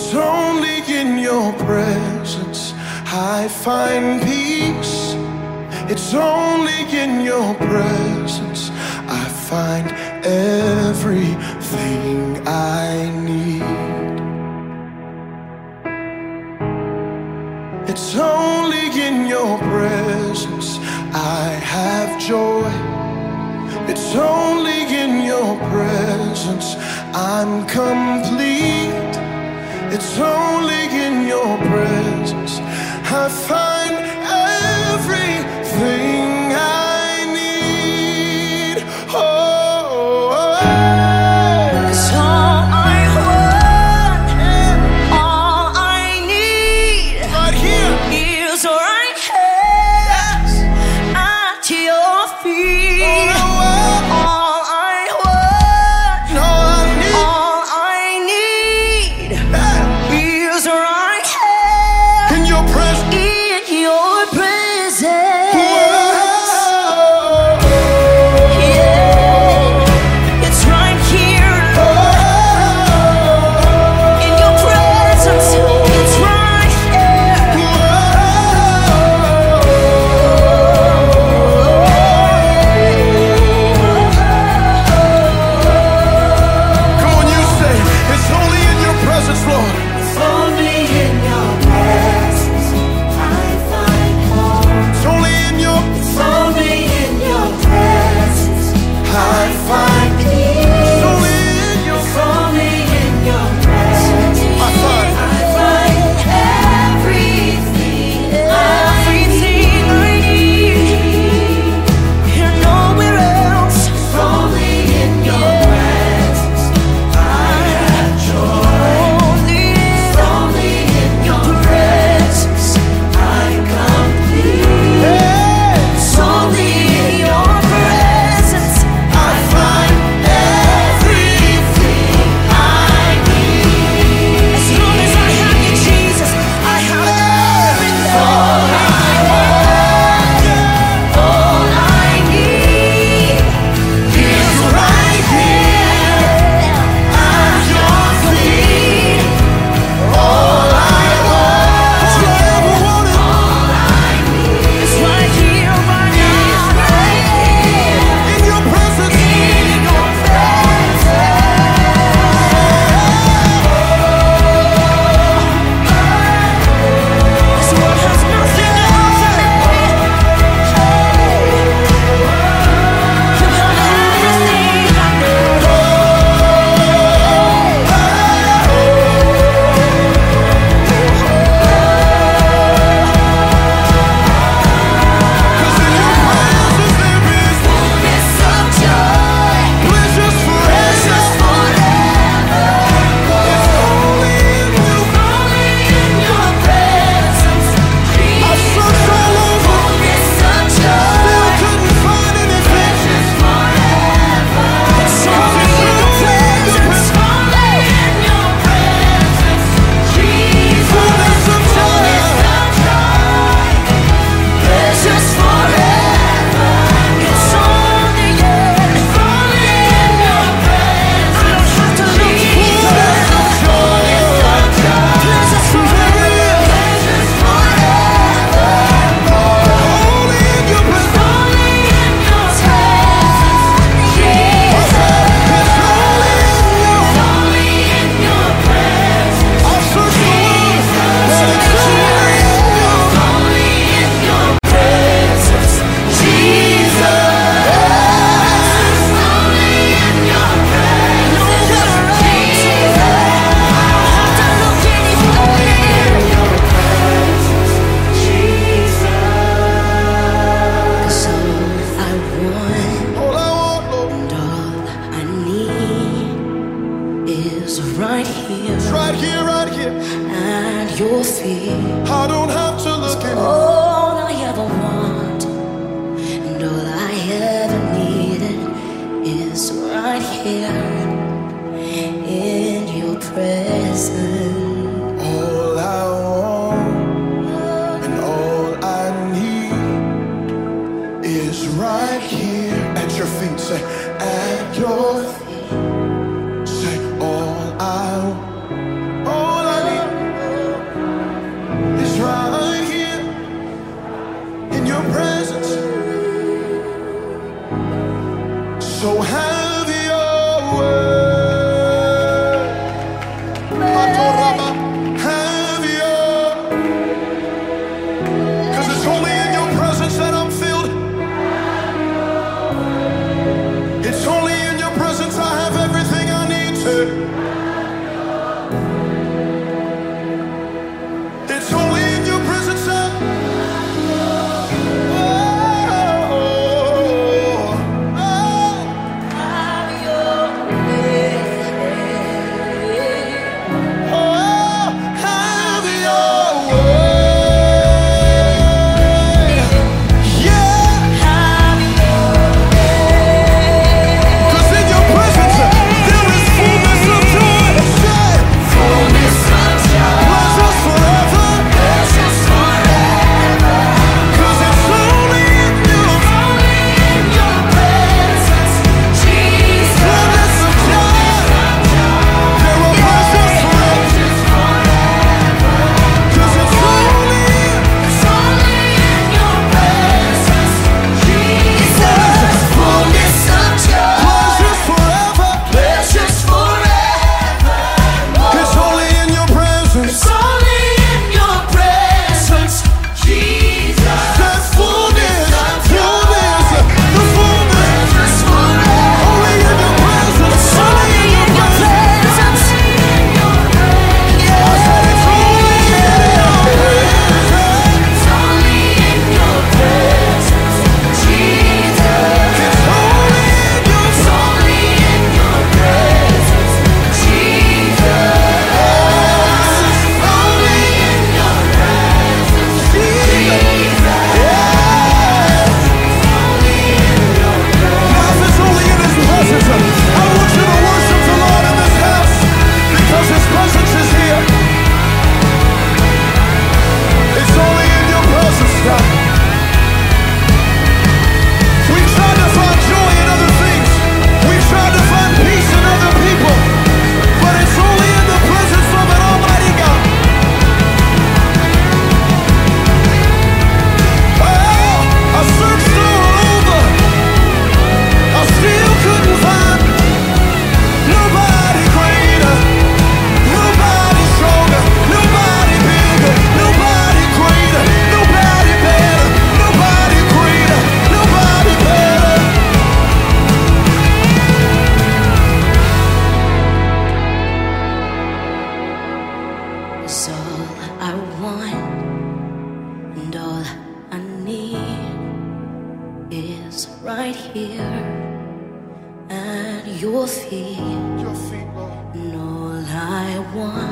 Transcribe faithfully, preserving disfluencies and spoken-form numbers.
It's only in your presence I find peace. It's only in your presence I find everything I need. It's only in your presence I have joy. It's only in your presence I'm complete. It's only in your presence I find everything I need. Oh, oh, oh. 'Cause all I want, all I need, Right here is right here at your feet. All I All I want, want, all I need, all I need hey, is right here in your presence. in your presence. Whoa. Yeah, it's right here in your presence. It's right here. Come on, you say, it's only in your presence, Lord. It's only in your presence I find home. It's only in your, It's only in your presence I find peace. it's only in your, It's only in your presence I find I find everything, everything I need. And nowhere else. It's only in your presence I have joy. It's only in your presence I'm complete. It's only in your presence I find everything I need. As long as I have you, Jesus, I have everything. All I want, all I need is right here at your feet. All I want, all I ever wanted. all I need is right here, right now, right here In your presence, in your presence. This world has nothing to offer me. You have everything I need. cause in your presence there is Fullness of joy, pleasures forever. forever. It's only in you. Only in your presence, I searched all over, fullness of still joy, couldn't find anything. forever. It's only in your presence, only in your presence, Jesus. Fullness of joy. Precious forever. It's only in, only in your presence. I don't have to look anywhere. Precious forever. Precious forever. Only in your presence. Only in your presence, Jesus. It's only in you. Only in your presence, I searched the world, but it's only in you. only in your presence, Jesus. Only in your presence, Jesus. I don't have to look anywhere. In your presence, Jesus. 'Cause all I want, All I want, Lord, and all I need is right here is right here, right here. at your feet. I don't have to look in. All I ever want and all I ever needed is right here in your presence. All I want and all I need is right here at your feet. Say, at your feet. Say, all I want, all I need 'cause all I want and all I need is right here at your feet. Your feet, Lord. And all I want